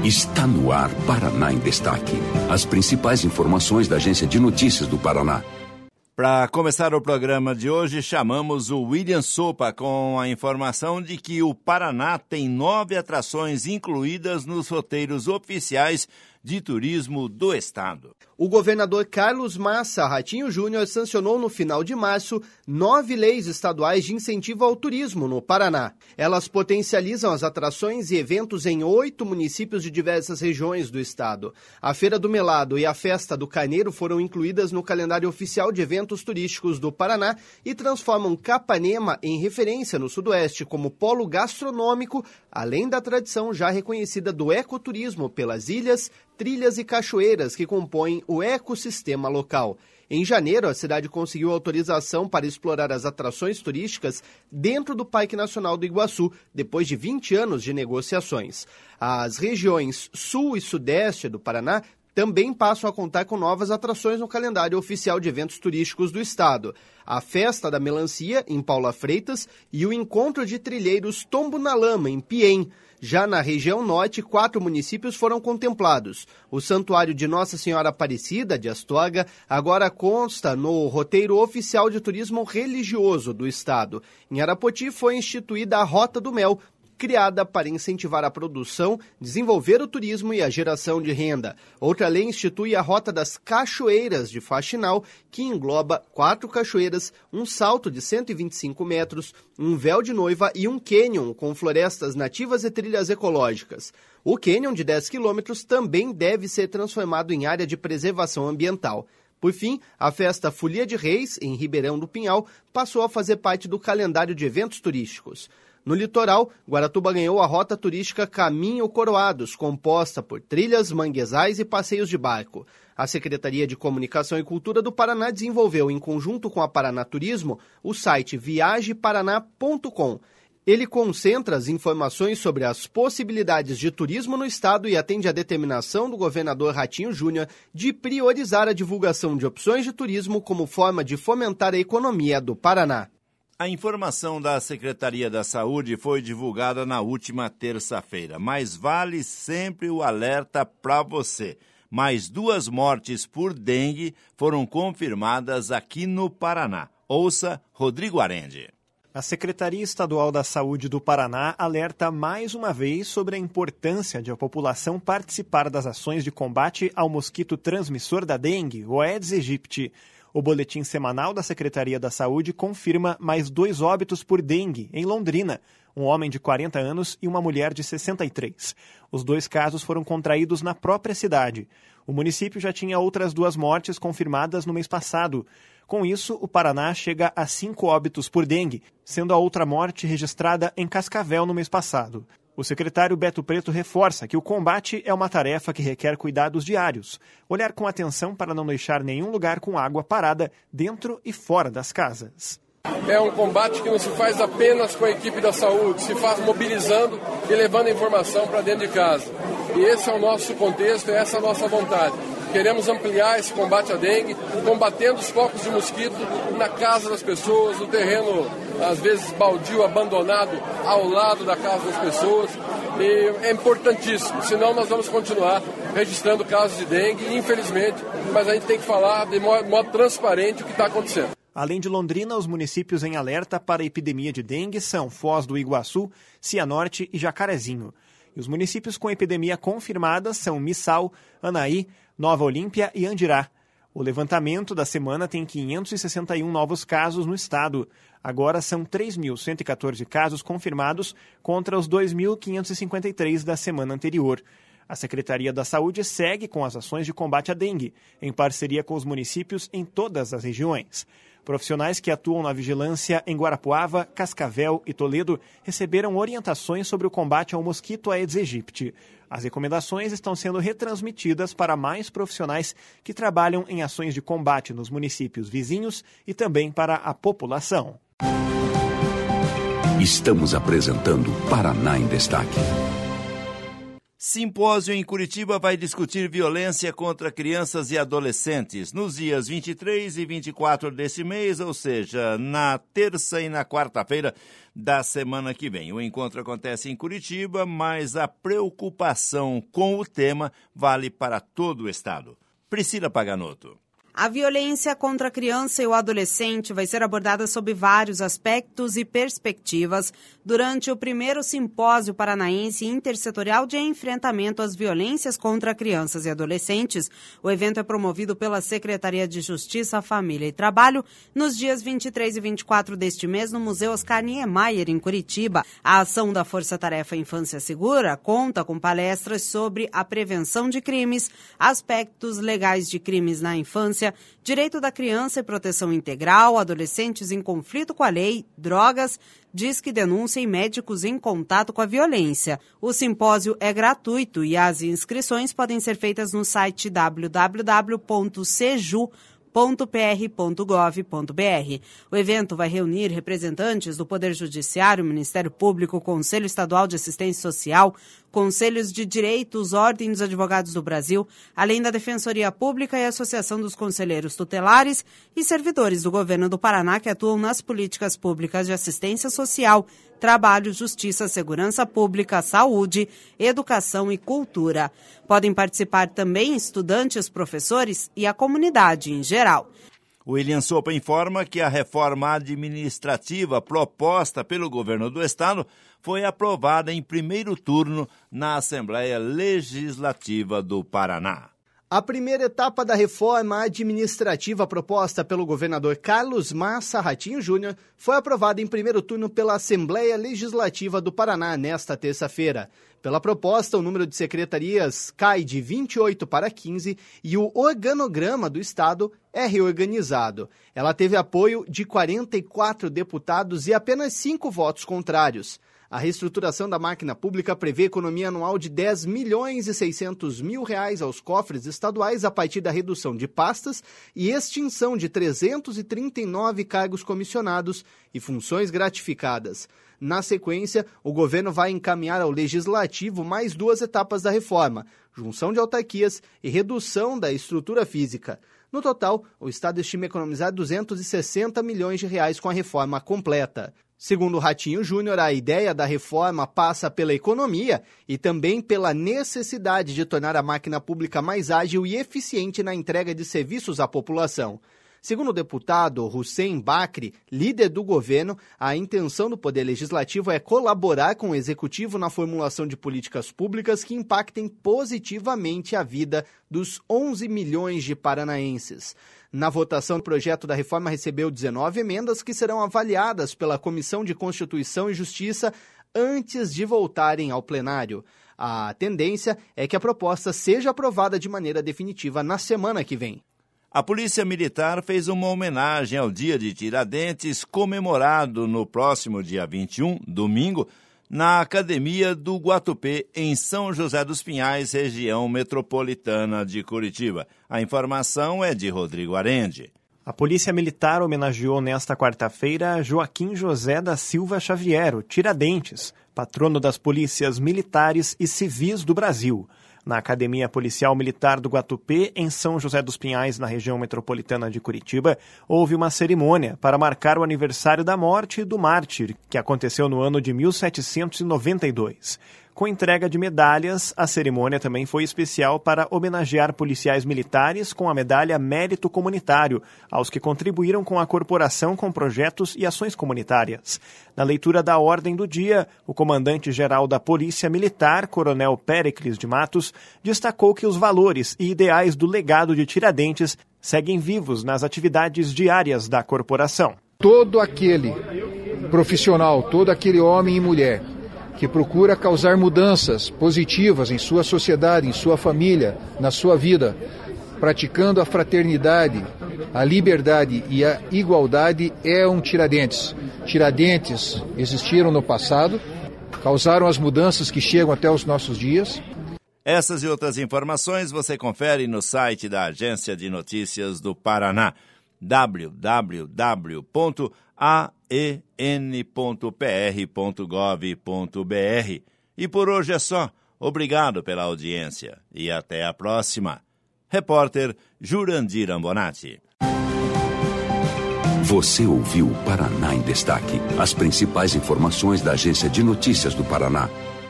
Está no ar Paraná em Destaque. As principais informações da Agência de Notícias do Paraná. Para começar o programa de hoje, chamamos o William Sopa com a informação de que o Paraná tem 9 atrações incluídas nos roteiros oficiais de turismo do estado. O governador Carlos Massa Ratinho Júnior sancionou no final de março 9 leis estaduais de incentivo ao turismo no Paraná. Elas potencializam as atrações e eventos em 8 municípios de diversas regiões do estado. A Feira do Melado e a Festa do Carneiro foram incluídas no calendário oficial de eventos turísticos do Paraná e transformam Capanema em referência no Sudoeste como polo gastronômico, além da tradição já reconhecida do ecoturismo pelas ilhas, trilhas e cachoeiras que compõem o ecossistema local. Em janeiro, a cidade conseguiu autorização para explorar as atrações turísticas dentro do Parque Nacional do Iguaçu, depois de 20 anos de negociações. As regiões Sul e Sudeste do Paraná também passam a contar com novas atrações no calendário oficial de eventos turísticos do estado. A Festa da Melancia, em Paula Freitas, e o Encontro de Trilheiros Tombo na Lama, em Piém. Já na região norte, 4 municípios foram contemplados. O Santuário de Nossa Senhora Aparecida, de Astorga, agora consta no roteiro oficial de turismo religioso do estado. Em Arapoti foi instituída a Rota do Mel, criada para incentivar a produção, desenvolver o turismo e a geração de renda. Outra lei institui a Rota das Cachoeiras de Faxinal, que engloba 4 cachoeiras, um salto de 125 metros, um véu de noiva e um cânion com florestas nativas e trilhas ecológicas. O cânion de 10 quilômetros também deve ser transformado em área de preservação ambiental. Por fim, a festa Folia de Reis, em Ribeirão do Pinhal, passou a fazer parte do calendário de eventos turísticos. No litoral, Guaratuba ganhou a rota turística Caminho Coroados, composta por trilhas, manguezais e passeios de barco. A Secretaria de Comunicação e Cultura do Paraná desenvolveu, em conjunto com a Paraná Turismo, o site viageparaná.com. Ele concentra as informações sobre as possibilidades de turismo no estado e atende à determinação do governador Ratinho Júnior de priorizar a divulgação de opções de turismo como forma de fomentar a economia do Paraná. A informação da Secretaria da Saúde foi divulgada na última terça-feira, mas vale sempre o alerta para você. Mais 2 mortes por dengue foram confirmadas aqui no Paraná. Ouça Rodrigo Arende. A Secretaria Estadual da Saúde do Paraná alerta mais uma vez sobre a importância de a população participar das ações de combate ao mosquito transmissor da dengue, o Aedes aegypti. O boletim semanal da Secretaria da Saúde confirma mais 2 óbitos por dengue em Londrina, um homem de 40 anos e uma mulher de 63. Os 2 casos foram contraídos na própria cidade. O município já tinha outras 2 mortes confirmadas no mês passado. Com isso, o Paraná chega a 5 óbitos por dengue, sendo a outra morte registrada em Cascavel no mês passado. O secretário Beto Preto reforça que o combate é uma tarefa que requer cuidados diários. Olhar com atenção para não deixar nenhum lugar com água parada dentro e fora das casas. É um combate que não se faz apenas com a equipe da saúde, se faz mobilizando e levando a informação para dentro de casa. E esse é o nosso contexto, essa é a nossa vontade. Queremos ampliar esse combate à dengue, combatendo os focos de mosquito na casa das pessoas, no terreno, às vezes baldio, abandonado, ao lado da casa das pessoas. E é importantíssimo, senão nós vamos continuar registrando casos de dengue, infelizmente, mas a gente tem que falar de modo transparente o que está acontecendo. Além de Londrina, os municípios em alerta para a epidemia de dengue são Foz do Iguaçu, Cianorte e Jacarezinho. E os municípios com epidemia confirmada são Missal, Anaí, Nova Olímpia e Andirá. O levantamento da semana tem 561 novos casos no estado. Agora são 3.114 casos confirmados contra os 2.553 da semana anterior. A Secretaria da Saúde segue com as ações de combate à dengue, em parceria com os municípios em todas as regiões. Profissionais que atuam na vigilância em Guarapuava, Cascavel e Toledo receberam orientações sobre o combate ao mosquito Aedes aegypti. As recomendações estão sendo retransmitidas para mais profissionais que trabalham em ações de combate nos municípios vizinhos e também para a população. Estamos apresentando Paraná em Destaque. Simpósio em Curitiba vai discutir violência contra crianças e adolescentes nos dias 23 e 24 desse mês, ou seja, na terça e na quarta-feira da semana que vem. O encontro acontece em Curitiba, mas a preocupação com o tema vale para todo o estado. Priscila Paganotto. A violência contra a criança e o adolescente vai ser abordada sob vários aspectos e perspectivas durante o primeiro simpósio paranaense intersetorial de enfrentamento às violências contra crianças e adolescentes. O evento é promovido pela Secretaria de Justiça, Família e Trabalho nos dias 23 e 24 deste mês no Museu Oscar Niemeyer, em Curitiba. A ação da Força Tarefa Infância Segura conta com palestras sobre a prevenção de crimes, aspectos legais de crimes na infância, direito da criança e proteção integral, adolescentes em conflito com a lei, drogas, Disque Denúncia e médicos em contato com a violência. O simpósio é gratuito e as inscrições podem ser feitas no site www.seju.pr.gov.br. O evento vai reunir representantes do Poder Judiciário, Ministério Público, Conselho Estadual de Assistência Social, Conselhos de Direitos, Ordem dos Advogados do Brasil, além da Defensoria Pública e Associação dos Conselheiros Tutelares e servidores do Governo do Paraná que atuam nas políticas públicas de assistência social, trabalho, justiça, segurança pública, saúde, educação e cultura. Podem participar também estudantes, professores e a comunidade em geral. O William Sopa informa que a reforma administrativa proposta pelo governo do estado foi aprovada em primeiro turno na Assembleia Legislativa do Paraná. A primeira etapa da reforma administrativa proposta pelo governador Carlos Massa Ratinho Júnior foi aprovada em primeiro turno pela Assembleia Legislativa do Paraná nesta terça-feira. Pela proposta, o número de secretarias cai de 28 para 15 e o organograma do Estado é reorganizado. Ela teve apoio de 44 deputados e apenas 5 votos contrários. A reestruturação da máquina pública prevê economia anual de R$10 milhões e 600 mil aos cofres estaduais a partir da redução de pastas e extinção de 339 cargos comissionados e funções gratificadas. Na sequência, o governo vai encaminhar ao Legislativo mais 2 etapas da reforma, junção de autarquias e redução da estrutura física. No total, o Estado estima economizar R$260 milhões com a reforma completa. Segundo Ratinho Júnior, a ideia da reforma passa pela economia e também pela necessidade de tornar a máquina pública mais ágil e eficiente na entrega de serviços à população. Segundo o deputado Hussein Bakri, líder do governo, a intenção do Poder Legislativo é colaborar com o Executivo na formulação de políticas públicas que impactem positivamente a vida dos 11 milhões de paranaenses. Na votação, o projeto da reforma recebeu 19 emendas que serão avaliadas pela Comissão de Constituição e Justiça antes de voltarem ao plenário. A tendência é que a proposta seja aprovada de maneira definitiva na semana que vem. A Polícia Militar fez uma homenagem ao Dia de Tiradentes, comemorado no próximo dia 21, domingo, na Academia do Guatupê, em São José dos Pinhais, região metropolitana de Curitiba. A informação é de Rodrigo Arende. A Polícia Militar homenageou nesta quarta-feira Joaquim José da Silva Xavier, o Tiradentes, patrono das polícias militares e civis do Brasil. Na Academia Policial Militar do Guatupê, em São José dos Pinhais, na região metropolitana de Curitiba, houve uma cerimônia para marcar o aniversário da morte do mártir, que aconteceu no ano de 1792. Com entrega de medalhas, a cerimônia também foi especial para homenagear policiais militares com a medalha Mérito Comunitário, aos que contribuíram com a corporação com projetos e ações comunitárias. Na leitura da ordem do dia, o comandante-geral da Polícia Militar, Coronel Péricles de Matos, destacou que os valores e ideais do legado de Tiradentes seguem vivos nas atividades diárias da corporação. Todo aquele profissional, todo aquele homem e mulher que procura causar mudanças positivas em sua sociedade, em sua família, na sua vida, praticando a fraternidade, a liberdade e a igualdade, é um Tiradentes. Tiradentes existiram no passado, causaram as mudanças que chegam até os nossos dias. Essas e outras informações você confere no site da Agência de Notícias do Paraná, www.aen.pr.gov.br. E por hoje é só. Obrigado pela audiência e até a próxima. Repórter Jurandir Ambonati. Você ouviu o Paraná em Destaque. As principais informações da Agência de Notícias do Paraná.